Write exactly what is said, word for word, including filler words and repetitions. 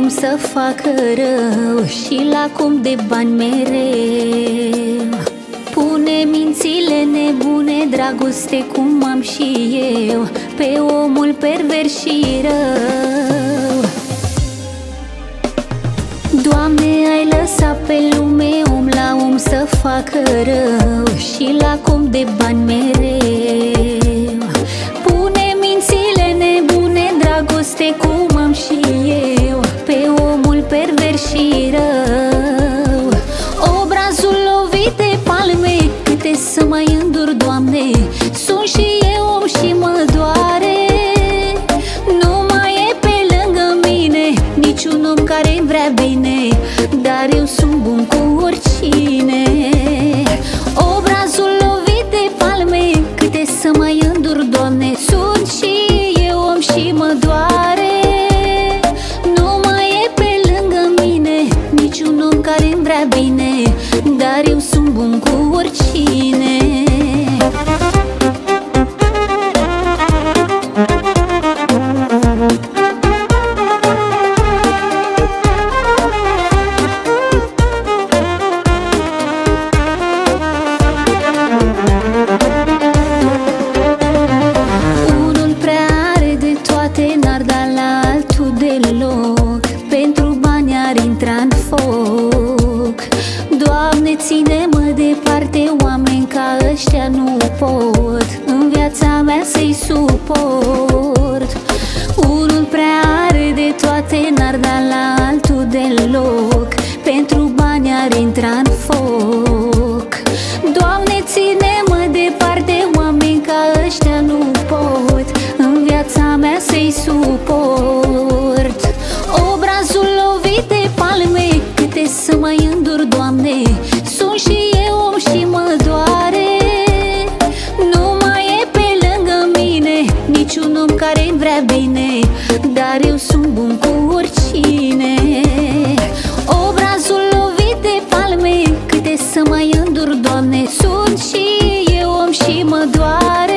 să facă rău și la cum de bani mereu. Pune mințile nebune, dragoste cum am și eu, pe omul pervers și rău. Doamne, ai lăsat pe lume om la om să facă rău și la cum de bani mereu. Pune mințile nebune, dragoste cum am și eu, pe omul pervers și rău. Obrazul lovit de palme, câte să mai îndur, Doamne, sunt și eu om și mă doare. Nu mai e pe lângă mine niciun om care-mi vrea bine, dar eu sunt bun cu oricine. Obrazul lovit de palme, câte să mai îndur, Doamne, sunt și eu om și mă doare. Nu mai e pe lângă mine niciun om care-mi vrea bine, dar eu sunt bun cu oricine. Unul prea are de toate, n-ar da la altul deloc, pentru bani ar intra în foc. Doamne, ține-mă departe, oameni ca ăștia nu pot în viața mea să-i suport. Unul prea are de toate, n-ar da la altul deloc, pentru bani ar intra în foc. Doamne, ține-mă departe, oameni ca ăștia nu pot în viața mea să-i suport. Obrazul lovit de palme, câte să mai îndur, Doamne, sunt și eu om și mă doare. Nu mai e pe lângă mine niciun om care-mi vrea bine, dar eu sunt bun cu oricine. Obrazul lovit de palme, câte să mai îndur, Doamne, sunt și eu om și mă doare.